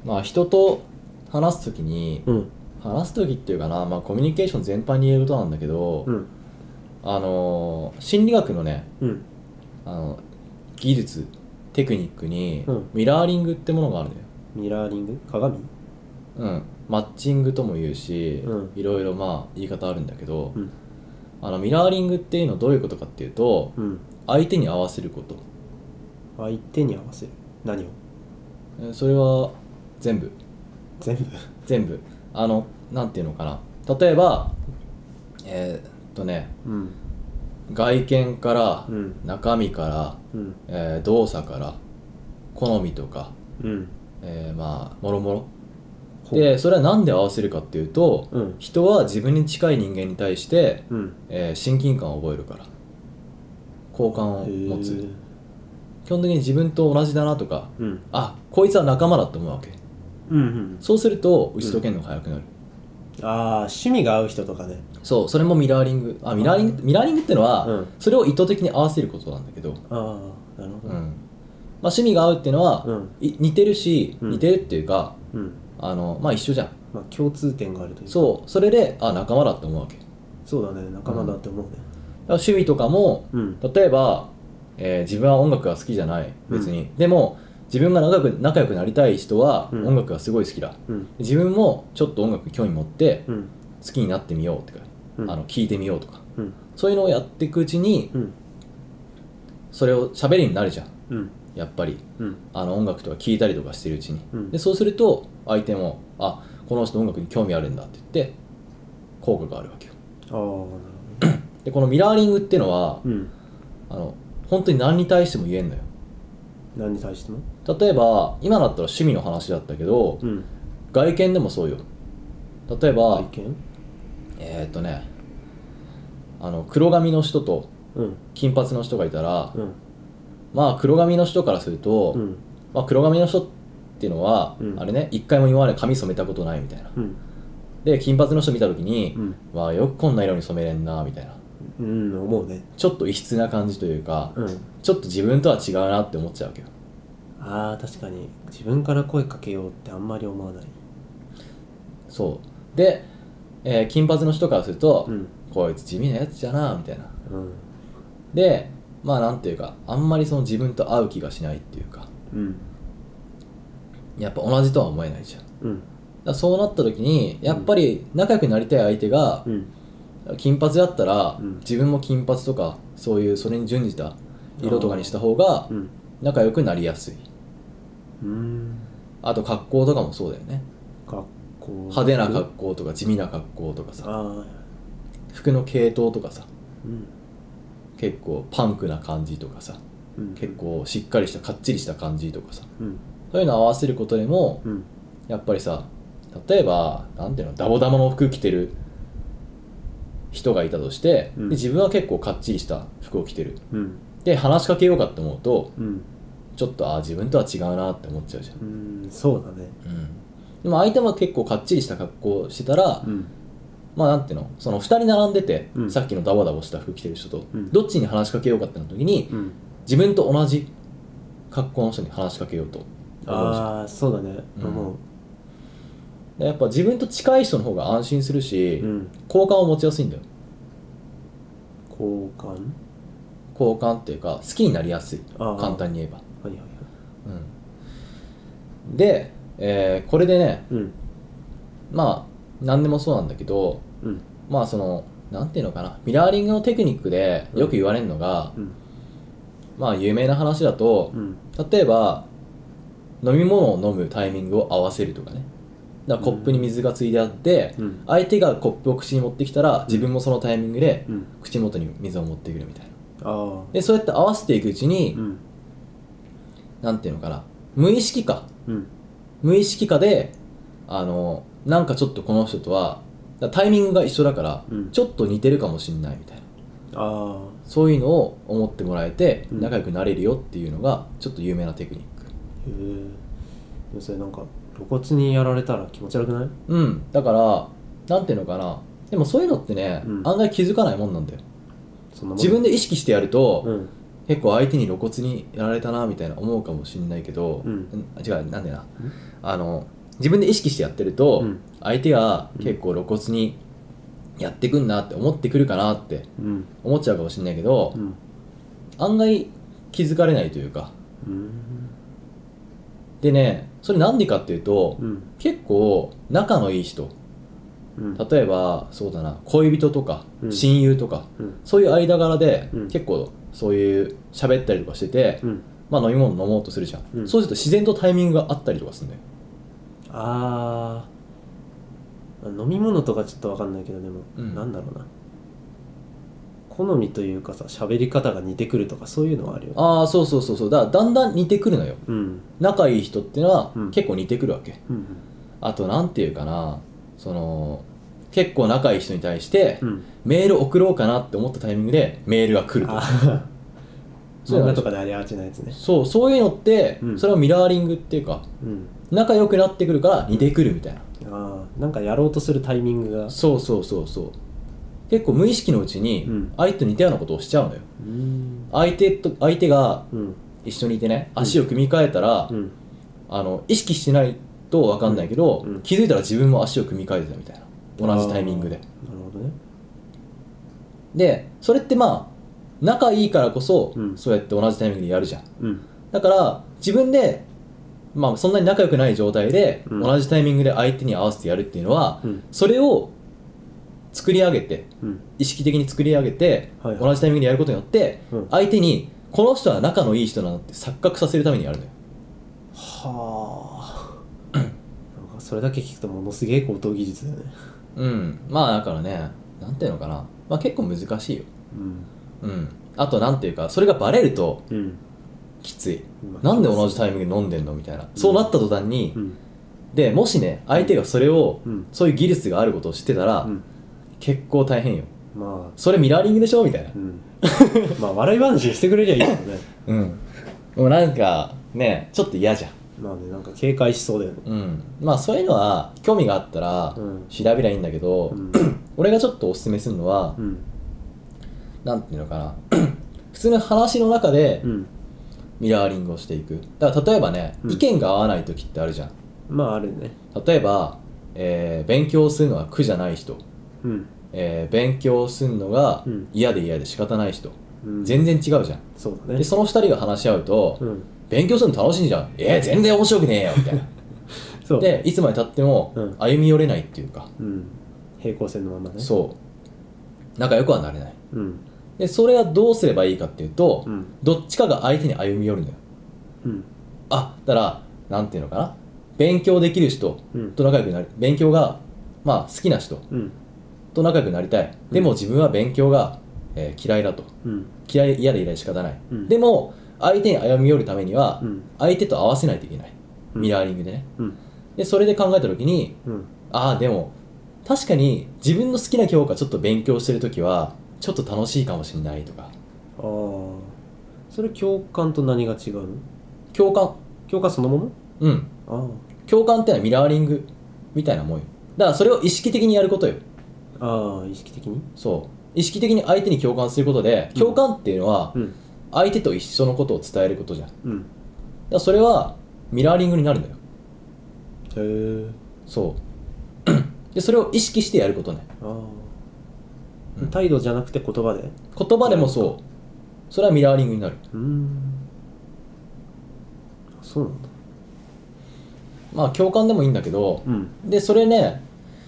まあ人と話すときに、話すときっていうかな、まあコミュニケーション全般に言えることなんだけど、心理学のね、技術テクニックに、ミラーリングってものがあるのよ。 ミラーリング？鏡？ マッチングとも言うし、いろいろまあ言い方あるんだけど、ミラーリングっていうのはどういうことかっていうと、相手に合わせること。 相手に合わせる？何を？ それは全部なんていうのかな、例えば外見から、中身から、動作から好みとか、まあもろもろで、それは何で合わせるかっていうと、人は自分に近い人間に対して、親近感を覚えるから、好感を持つ。基本的に自分と同じだなとか、あ、こいつは仲間だと思うわけ。そうすると打ち解けるのが早くなる。 趣味が合う人とかね。 そう、それもミラーリング。ミラーリングってのは、それを意図的に合わせることなんだけど、 なるほど。 まあ趣味が合うっていうのは、似てるし、似てるっていうか、まあ一緒じゃん。 まあ共通点があるというか。 そう、それで仲間だって思うわけ。 そうだね、仲間だって思うね。 趣味とかも、例えば、自分は音楽が好きじゃない別に、でも自分が仲良くなりたい人は音楽がすごい好きだ、自分もちょっと音楽に興味持って好きになってみようとか、聞いてみようとか、そういうのをやっていくうちに、それを喋りになるじゃん、やっぱり、音楽とか聴いたりとかしてるうちに、でそうすると相手もこの人音楽に興味あるんだって言って効果があるわけよ。でこのミラーリングっていうのは、本当に何に対しても言えんのよ。 何に対しても？ 例えば今だったら趣味の話だったけど、外見でもそうよ。例えば外見？ 黒髪の人と金髪の人がいたら、まあ黒髪の人からすると、まあ、黒髪の人っていうのは、あれね、一回も今まで髪染めたことないみたいな、で金髪の人見た時に、わあよくこんな色に染めれんなみたいな、 思うね。 ちょっと異質な感じというか、ちょっと自分とは違うなって思っちゃうわけよ。 確かに自分から声かけようってあんまり思わない。 そうで、金髪の人からすると、こいつ地味なやつじゃなみたいな、でまあなんていうか、あんまりその自分と合う気がしないっていうか、やっぱ同じとは思えないじゃん、だからそうなった時にやっぱり仲良くなりたい相手が、金髪だったら、自分も金髪とかそういうそれに準じた色とかにした方が仲良くなりやすい。あと格好とかもそうだよね。派手な格好とか地味な格好とかさ、服の系統とかさ、結構パンクな感じとかさ、結構しっかりしたかっちりした感じとかさ、そういうのを合わせることでも、やっぱりさ、例えばなんていうの、ダボダボの服着てる人がいたとして、で自分は結構かっちりした服を着てる、で話しかけようかって思うと、ちょっと自分とは違うなって思っちゃうじゃん。 そうだね。 でも相手も結構かっちりした格好をしてたら、まあなんていうの、その2人並んでて、さっきのダボダボした服着てる人と、どっちに話しかけようかってなった時に、自分と同じ格好の人に話しかけようと思うじゃん。 そうだね、思う。 でやっぱ自分と近い人の方が安心するし、好感を持ちやすいんだよ。好感っていうか好きになりやすい、簡単に言えば。で、これでね、まあ何でもそうなんだけど、まあそのなんていうのかな、ミラーリングのテクニックでよく言われるのが、まあ有名な話だと、例えば飲み物を飲むタイミングを合わせるとかね。だからコップに水がついてあって、相手がコップを口に持ってきたら、自分もそのタイミングで口元に水を持ってくるみたいな。でそうやって合わせていくうちに、なんていうのかな、無意識化でなんかちょっとこの人とはタイミングが一緒だから、ちょっと似てるかもしんないみたいな、そういうのを思ってもらえて仲良くなれるよっていうのがちょっと有名なテクニック。 それなんか露骨にやられたら気持ち悪くない？ だからなんていうのかな、でもそういうのってね、案外気づかないもんなんだよ。自分で意識してやると、結構相手に露骨にやられたなみたいな思うかもしんないけど、違う、なんでな、 自分で意識してやってると、 うん、 相手が結構露骨にやってくんなって思ってくるかなって思っちゃうかもしれないけど、 うん、 案外気づかれないというか、 うん、 でね、それなんでかっていうと、 うん、 結構仲のいい人、 うん、 例えばそうだな、恋人とかうん親友とか、 うん、 そういう間柄で、 うん、 結構そういう喋ったりとかしてて、 うん、 まあ飲み物飲もうとするじゃん、 うん、 そうすると自然とタイミングがあったりとかするんだよ。 あー、飲み物とかちょっと分かんないけど、でも、 うん、 なんだろうな、好みというかさ、喋り方が似てくるとかそういうのはあるよね。 ああ、そうそうそうそう、だからだんだん似てくるのよ。 うん、 仲いい人っていうのはうん結構似てくるわけ、 うん、 あとなんていうかな、その結構仲いい人に対してうん、 メール送ろうかなって思ったタイミングでメールが来ると。 あそう漫画とかでありがちなやつね。 そういうのって、 うん、 それはミラーリングっていうか、 うん、 仲良くなってくるから似てくるみたいな、 あー、なんかやろうとするタイミングが。 そうそうそうそう、結構無意識のうちにうん相手と似たようなことをしちゃうのよ。 うん、 相手がうん、 一緒にいてね、足を組み替えたら、 うん、 意識してないと分かんないけど、 うん、 気づいたら自分も足を組み替えてたみたいな、同じタイミングで。 なるほどね。 でそれってまあ仲いいからこそ、 うん、 そうやって同じタイミングでやるじゃん。 うん、 だから自分で、まあ、そんなに仲良くない状態で、 うん、 同じタイミングで相手に合わせてやるっていうのは、 うん、 それを作り上げて、 うん、 意識的に作り上げて、 はいはい、 同じタイミングでやることによって、 うん、 相手にこの人は仲のいい人なんだって錯覚させるためにやるのよ。 はあなんかそれだけ聞くとものすげえ高等技術だよね。 うん、まあだからね、なんていうのかな、まあ、結構難しいよ。 うん、 うん、あとなんていうか、それがバレるとうん、 きつい、 まあなんで同じタイミングで飲んでんのみたいな、そうなった途端に、 うん、 でもしね、相手がそれを、 うん、 そういう技術があることを知ってたら、 うん、 結構大変よ。 まあ、 それミラーリングでしょみたいな。 うん、まあ笑い話にしてくれりゃいいけどね。 うん、もうなんかね、ちょっと嫌じゃん。 まあね、なんか警戒しそうだよね。 うん、まあそういうのは興味があったらうん調べりゃいいんだけど、 うん、 俺がちょっとおすすめするのは、 うん、 なんていうのかな普通の話の中でうん、 ミラーリングをしていく。だから例えばね、 うん意見が合わない時ってあるじゃん。 まああるね。 例えば、勉強するのは苦じゃない人、 うん、 勉強するのがうん嫌で嫌で仕方ない人、 うん、 全然違うじゃん。 そうだね。 でその2人が話し合うと、 うん、 勉強するの楽しいじゃん、全然面白くねえよみたいなそうでいつまでたってもうん歩み寄れないっていうか、 うん、平行線のままね。 そう仲良くはなれない。 うん、 でそれはどうすればいいかっていうと、 うん、 どっちかが相手に歩み寄るのよ。 うん、 だからなんていうのかな、勉強できる人うん、 と仲良くなり、勉強がまあ好きな人うん、 と仲良くなりたい。でも自分は勉強が、嫌いだと、 うん、 嫌いで仕方ない、 うんでも相手に歩み寄るためには、 うん、 相手と合わせないといけない、 うんミラーリングでね。 うん、 でそれで考えた時に、 うん、 でも確かに自分の好きな教科ちょっと勉強してる時はちょっと楽しいかもしれないとか。 ああ、それ共感と何が違うの？ 共感、 共感そのもの？ うんあ共感ってのはミラーリングみたいなもんよ。だからそれを意識的にやることよ。 あ、意識的に？ そう意識的に相手に共感することで、共感っていうのはうん、 相手と一緒のことを伝えることじゃん。だかうん、 らそれはミラーリングになるのよ。 へえ、 そうでそれを意識してやることね。 ああ、 うん態度じゃなくて言葉で？ 言葉でもそう、それはミラーリングになる。 そうなんだ。 まあ共感でもいいんだけど、 うん、 でそれね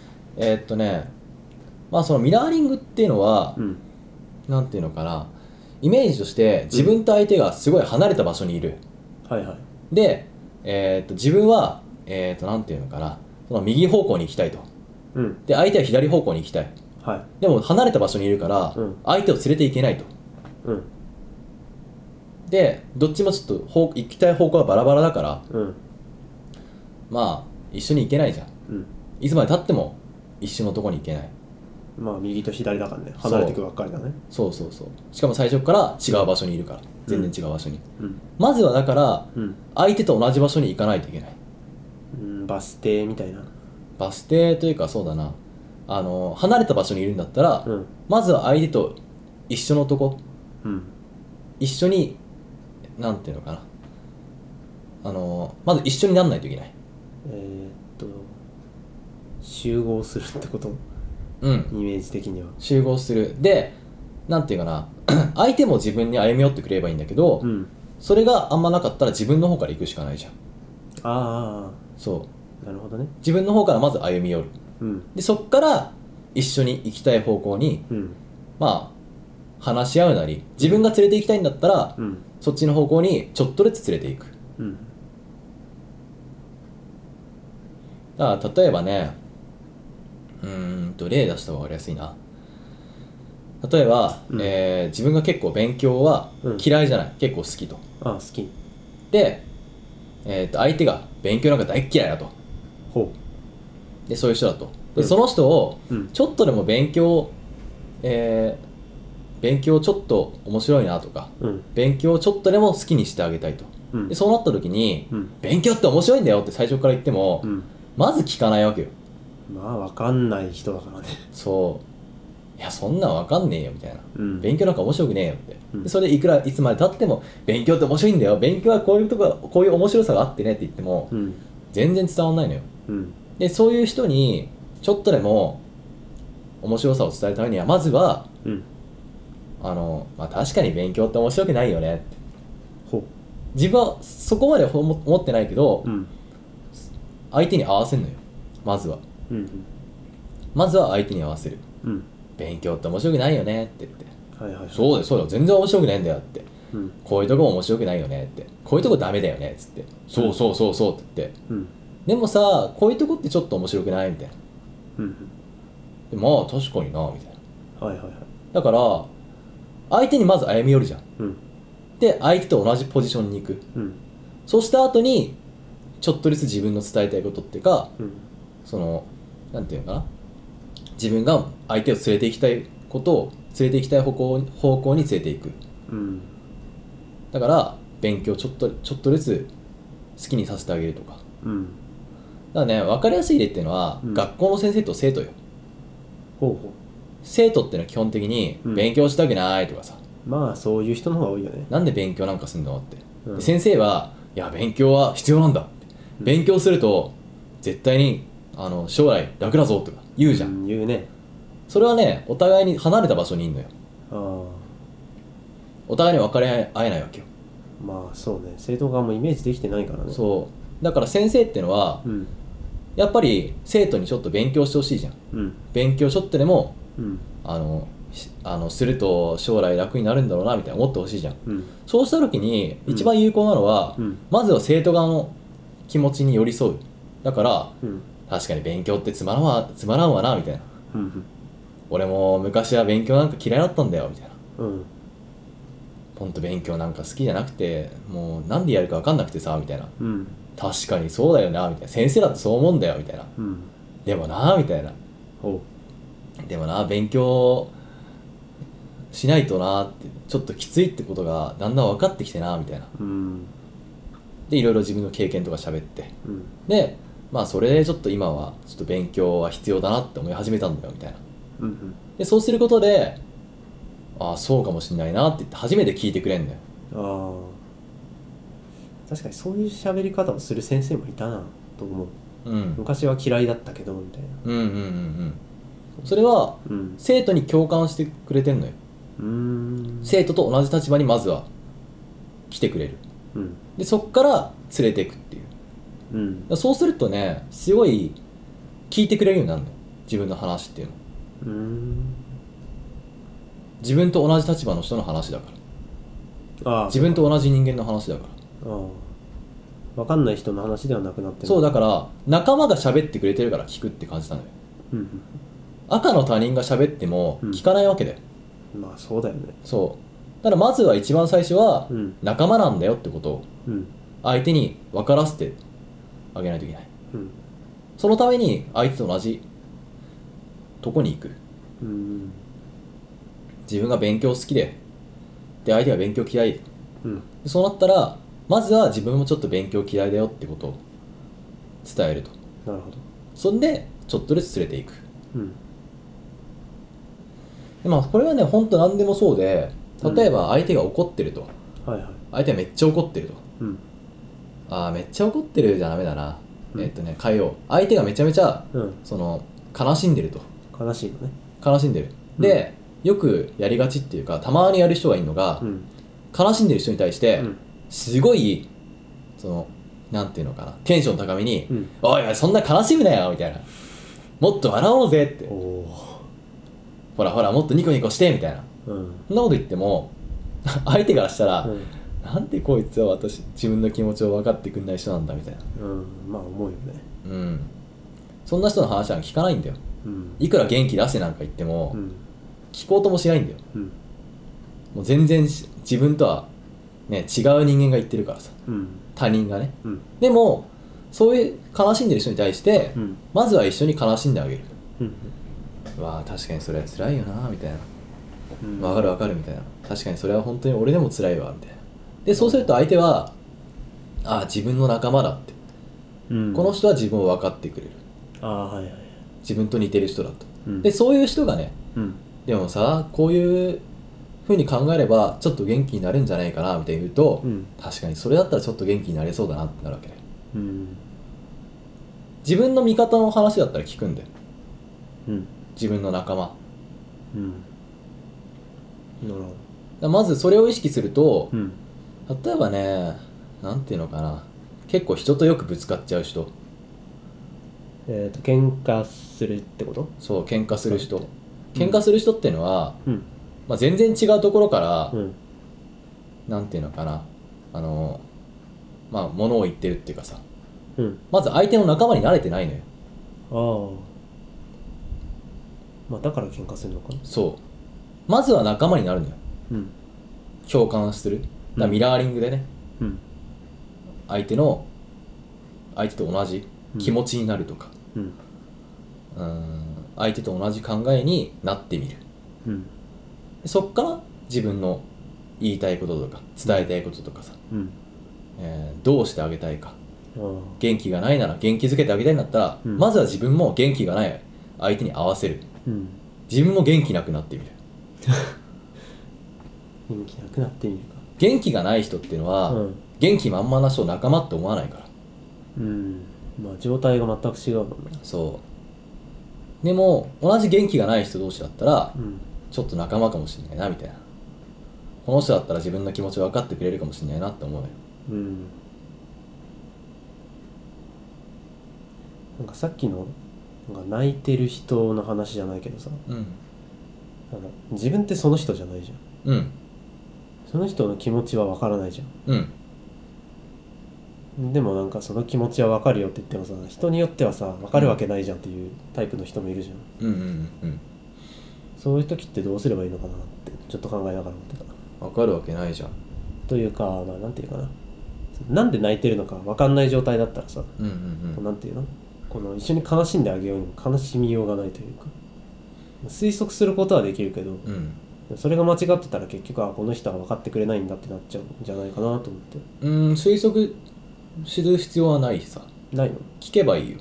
まあそのミラーリングっていうのは、 うん、 なんていうのかな、イメージとして自分と相手がすごい離れた場所にいる、 はいはい。 で、自分はなんていうのかな、その右方向に行きたいと。 うん、 で相手は左方向に行きたい。 はい。 でも離れた場所にいるから、 うん相手を連れて行けないと。 うん、 でどっちもちょっと行きたい方向がバラバラだから、 うん、 まあ一緒に行けないじゃん。 うん。 いつまでたっても一緒のとこに行けない。 まあ右と左だからね、離れていくばっかりだね。 そうしかも最初から違う場所にいるから、全然違う場所に、 うん、 まずはだからうん、 相手と同じ場所に行かないといけない。 うん、バス停みたいな。 バス停というか、そうだな、離れた場所にいるんだったら、 うん、 まずは相手と一緒のとこ、 うん、 一緒に、なんていうのかな、まず一緒にならないといけない。 集合するってこと、 うん、 イメージ的には。 集合する。で、なんていうかな相手も自分に歩み寄ってくれればいいんだけど、 うん、 それがあんまなかったら自分の方から行くしかないじゃん。 あそうあ、なるほどね。 自分の方からまず歩み寄る。 うん、 でそっから一緒に行きたい方向に、 うん、 まあ話し合うなり、自分が連れて行きたいんだったら、 うん、 そっちの方向にちょっとずつ連れていく。 うん、 だから例えばね、例出した方が分かりやすいな。例えば、 うん自分が結構勉強は嫌いじゃない、結構好きと。 ああ、好き。 で、相手が勉強なんか大っ嫌いだと。 ほでそういう人だと。で、 うんその人をうんちょっとでも勉強ちょっと面白いなとか、 う。うん、 勉強をちょっとでも好きにしてあげたいと。 うん、 でそうなった時に、 うん勉強って面白いんだよって最初から言っても、 うん。 まず聞かないわけよ。 まあ、わかんない人だからね。 そういやそんなんわかんねえよみたいな、 うん勉強なんか面白くねえよって、 うんでそれでいつまでたっても勉強って面白いんだよ、勉強はこういうとここういう面白さがあってねって言っても、 うん、 全然伝わんないのよ。 うん、 でそういう人にちょっとでも面白さを伝えるためには、まずはうん。 確かに勉強って面白くないよねって。 ほ自分はそこまで思ってないけど、 う。うん、 相手に合わせるのよ。まずは相手に合わせる。 うん。 勉強って面白くないよねって言って、 はいはいはい。 そうだよそうだよ、全然面白くないんだよって、 うん、 こういうとこも面白くないよねって、こういうとこダメだよねっつって、そうそうそうそうって言って、 うん、 でもさこういうとこってちょっと面白くないみたいな。 うん。 でまあ確かになみたいな。 はいはいはい。 だから相手にまず歩み寄るじゃん。 うん、 で相手と同じポジションに行く。 うん、 そうした後にちょっとずつ自分の伝えたいことっていうか、 うん、 なんていうのかな、自分が相手を連れて行きたいことを連れて行きたい方向に連れていく。 うん。 だから勉強ちょっとずつ好きにさせてあげるとか。 うん。 だからね、分かりやすい例っていうのは、 うん学校の先生と生徒よ。 ほうほ生徒っていうのは基本的にうん勉強したくないとかさ、 う。まあ、そういう人の方が多いよね。 なんで勉強なんかすんのって、 うんで先生はいや勉強は必要なんだって、 うん勉強すると絶対に将来楽だぞとか言うじゃん、 うん、言うね。 それはね、お互いに離れた場所にいるのよ。 あお互いに分かり合えないわけよ。 あ、まあそうね。生徒側もイメージできてないからね。 そうだから先生っていうのは、 う。ん、 やっぱり生徒にちょっと勉強してほしいじゃん。 うん、 勉強ちょっとでもうん、 すると将来楽になるんだろうなみたいな思ってほしいじゃん。 うん、 そうした時に一番有効なのは、 うん、 まずは生徒側の気持ちに寄り添う。だからうん、 確かに勉強ってつまらんわなみたいな、 うん、 俺も昔は勉強なんか嫌いだったんだよみたいな、 うん、 ほんと勉強なんか好きじゃなくて、もうなんでやるか分かんなくてさみたいな、 うん、 確かにそうだよなみたいな、先生だってそう思うんだよみたいな、 うん。 でもなみたいな、 ほでもな勉強しないとなって、ちょっときついってことがだんだん分かってきてなみたいな。 う。うん、 でいろいろ自分の経験とか喋って、 うん、 でまあそれでちょっと今はちょっと勉強は必要だなって思い始めたんだよみたいな。 うん。 でそうすることで、ああそうかもしんないなって言って初めて聞いてくれんだよ。 ああ。確かにそういう喋り方をする先生もいたなと思う。 うん昔は嫌いだったけどみたいな。 うんうんうんうん。それはうん。 生徒に共感してくれてんのよ。生徒と同じ立場にまずは来てくれる。 うん。 でそっから連れていくっていう。 うん。 だからそうするとね、すごい聞いてくれるようになるのよ、自分の話っていうの。自分と同じ立場の人の話だかああ。 ら、自分と同じ人間の話だかああ。分かんない人の話ではなくなってら。そうだから仲間が喋ってくれてるから聞くって感じなのよ。 うん。 赤の他人が喋ってもうん聞かないわけだよ。 まあそうだよね。 そうだからまずは一番最初はうん。 仲間なんだよってことをうん。 相手に分からせてあげないといけない。 うん。 そのために相手と同じとこに行く。 うん。 自分が勉強好きで相手が勉強嫌い、 うん。 そうなったらまずは自分もちょっと勉強嫌いだよってことを伝えると。 なるほど。 そんでちょっとずつ連れていく。 うん。 でまあこれはねほんと何でもそうで、例えば相手が怒ってると、 はいはい。 相手はめっちゃ怒ってると、 うん。 ああめっちゃ怒ってるじゃダメだな、 変えよう。相手がめちゃめちゃ、 うん、 その悲しんでると。 悲しいのね。 悲しんでる。で、よくやりがちっていうか、たまにやる人がいるのが、悲しんでる人に対して、すごいそのなんていうのかな、テンション高めに、おいおいそんな悲しむなよみたいな、もっと笑おうぜって、ほらほらもっとニコニコしてみたいな、そんなこと言っても相手からしたら、なんでこいつは自分の気持ちを分かってくんない人なんだみたいな、 まあ思うよね。 そんな人の話は聞かないんだよ、いくら元気出せなんか言っても、聞こうともしないんだよ、もう全然自分とはね違う人間が言ってるからさ、他人がね、でもそういう悲しんでる人に対して、まずは一緒に悲しんであげる、わあ確かにそれは辛いよなみたいな、わかるわかるみたいな、確かにそれは本当に俺でも辛いわみたいな。でそうすると相手は、ああ自分の仲間だって、この人は自分を分かってくれる、自分と似てる人だと、でそういう人がね、でもさこういうふうに考えればちょっと元気になるんじゃないかなみたいに言うと、確かにそれだったらちょっと元気になれそうだなってなるわけで、自分の味方の話だったら聞くんだよ、自分の仲間、なるほど。まずそれを意識すると、例えばね、なんていうのかな、結構人とよくぶつかっちゃう人、 喧嘩するってこと？ そう、喧嘩する人、喧嘩する人っていうのは、まあ、全然違うところから、なんていうのかな、まあ物を言ってるっていうかさ、まず相手の仲間に慣れてないのよ。 まあだから喧嘩するのかな。 そう、まずは仲間になるのよ、共感する、だミラーリングでね、相手と同じ気持ちになるとか、相手と同じ考えになってみる、そっから自分の言いたいこととか伝えたいこととかさ、どうしてあげたいか、元気がないなら元気づけてあげたいんだったら、まずは自分も元気がない相手に合わせる、自分も元気なくなってみる元気なくなってみるか。 元気がない人っていうのは、元気満々な人を仲間って思わないから、 まあ状態が全く違うもんね。 そうでも同じ元気がない人同士だったら、ちょっと仲間かもしれないなみたいな、この人だったら自分の気持ち分かってくれるかもしれないなって思うよ。 なんかさっきのなんか泣いてる人の話じゃないけどさ、なんか自分ってその人じゃないじゃん、その人の気持ちは分からないじゃん、でもなんかその気持ちは分かるよって言ってもさ、人によってはさ分かるわけないじゃんっていうタイプの人もいるじゃん、そういう時ってどうすればいいのかなってちょっと考えながら思ってた。 分かるわけないじゃんというか、まあなんていうかな、なんで泣いてるのか分かんない状態だったらさ、なんていうの、この一緒に悲しんであげようにも悲しみようがないというか、推測することはできるけど、それが間違ってたら結局はこの人は分かってくれないんだってなっちゃうんじゃないかなと思って。 推測する必要はないさ。 ないの？ 聞けばいいよ。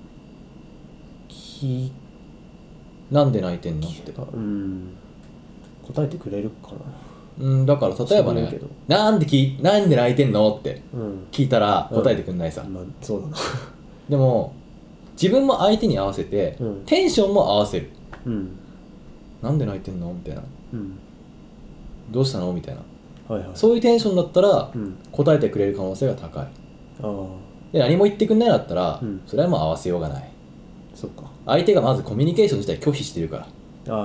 なんで泣いてんのって。 答えてくれるかな。だから例えばね、なんで泣いてんのって聞いたら答えてくんないさ。 そうだな。 でも自分も相手に合わせて、テンションも合わせる。なんで泣いてんのみたいな、どうしたのみたいな、そういうテンションだったら、答えてくれる可能性が高い。で何も言ってくんないだったら、それはもう合わせようがない。 そっか。 相手がまずコミュニケーション自体拒否してるから、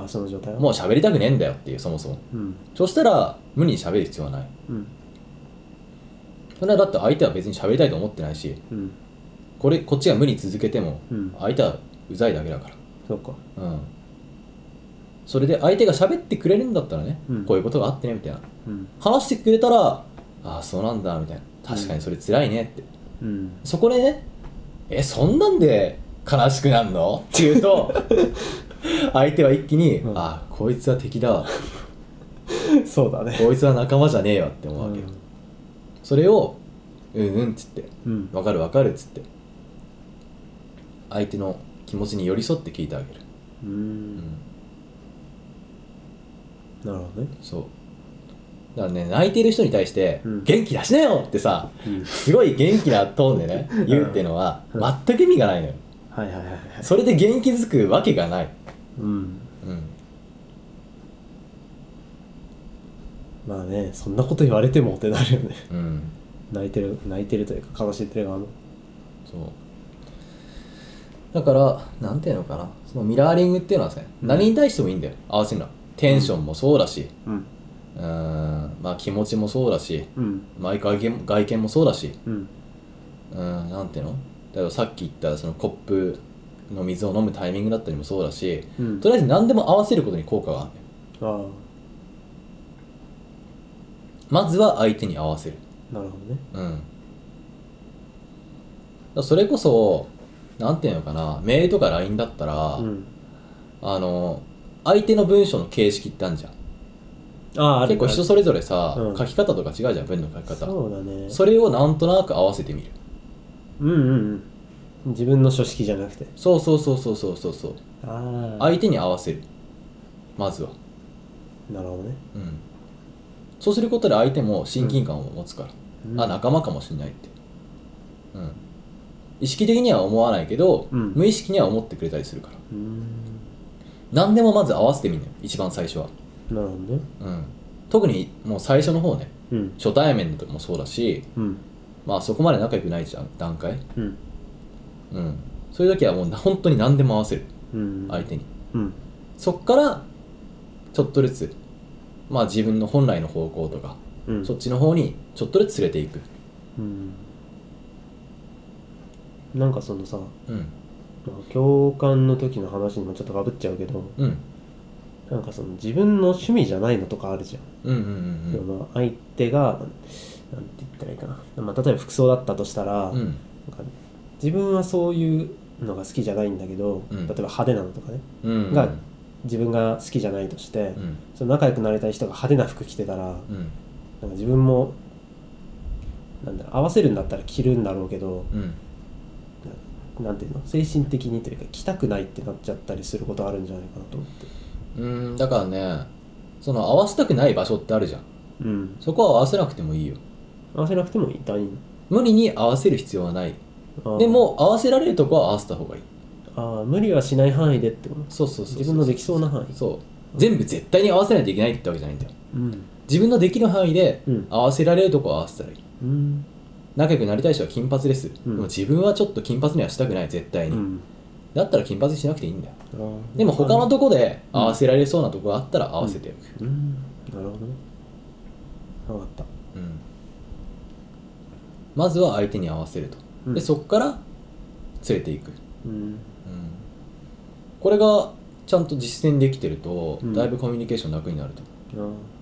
その状態はもう喋りたくねえんだよっていう、そもそも、そしたら無理に喋る必要はない、それはだって相手は別に喋りたいと思ってないし、こっちが無理続けても、相手はうざいだけだから。 そうか。 それで相手が喋ってくれるんだったらね、こういうことがあってねみたいな、話してくれたら、ああそうなんだみたいな、確かにそれ辛いねって、そこでね、そんなんで悲しくなるのって言うと相手は一気に、ああこいつは敵だわそうだね、 こいつは仲間じゃねえわって思うわけよ、それをっつって、分かる分かるっつって相手の気持ちに寄り添って聞いてあげる。なるほどね。そうだからね、泣いてる人に対してうん元気出しなよってさ、 うんすごい元気なトーンでね言うっていうのは全く意味がないのよ。 はいはいはいはい。 それで元気づくわけがない。 うん。まあね、そんなこと言われてもってなるよね。泣いてるというか悲しんでる側の。 そうだからなんていうのかな、そのミラーリングっていうのはさ、何に対してもいいんだよ、合わせるのは。テンションもそうだし、まあ気持ちもそうだし、外見もそうだし、なんていうの、だからさっき言ったそのコップの水を飲むタイミングだったりもそうだし、とりあえず何でも合わせることに効果があるんだよ。まずは相手に合わせる。 なるほどね。 それこそなんていうのかな、メールとか LINE だったら、相手の文章の形式ってあるじゃん。結構人それぞれさ、書き方とか違うじゃん、文の書き方。 そうだね。 それをなんとなく合わせてみる。 自分の書式じゃなくて。 そう相手に合わせる、まずは。 なるほどね。 そうすることで相手も親近感を持つから、仲間かもしれないって、意識的には思わないけど、無意識には思ってくれたりするから。何でもまず合わせてみるのよ、一番最初は。 なるほどね。 特にもう最初の方ね、初対面の時もそうだし、まあそこまで仲良くないじゃん段階、そういう時はもう本当に何でも合わせる、相手に、そっからちょっとずつ、まあ自分の本来の方向とか、そっちの方にちょっとずつ連れていく。 なんかそのさ、共感の時の話にもちょっとかぶっちゃうけど、なんかその自分の趣味じゃないのとかあるじゃん。相手がなんて言ったらいいかな、まあ、例えば服装だったとしたら、なんか自分はそういうのが好きじゃないんだけど、例えば派手なのとかね、が自分が好きじゃないとして、その仲良くなりたい人が派手な服着てたら、なんか自分もなんだろう、合わせるんだったら着るんだろうけど、なんていうの、精神的にというか着たくないってなっちゃったりすることあるんじゃないかなと思って。 だからね、その合わせたくない場所ってあるじゃん、そこは合わせなくてもいいよ。 合わせなくてもいい、 無理に合わせる必要はない。でも合わせられるとこは合わせた方がいい。 無理はしない範囲でってこと。 そう自分のできそうな範囲。 全部絶対に合わせないといけないってわけじゃないんだよ、自分のできる範囲で合わせられるとこは合わせたらいい。仲良くなりたい人は金髪です、でも自分はちょっと金髪にはしたくない、絶対に、だったら金髪しなくていいんだよ。でも他のとこで合わせられそうなとこがあったら合わせておく。 なるほどね。分かった。 まずは相手に合わせると、でそこから連れていく、これがちゃんと実践できてると、だいぶコミュニケーション楽になると。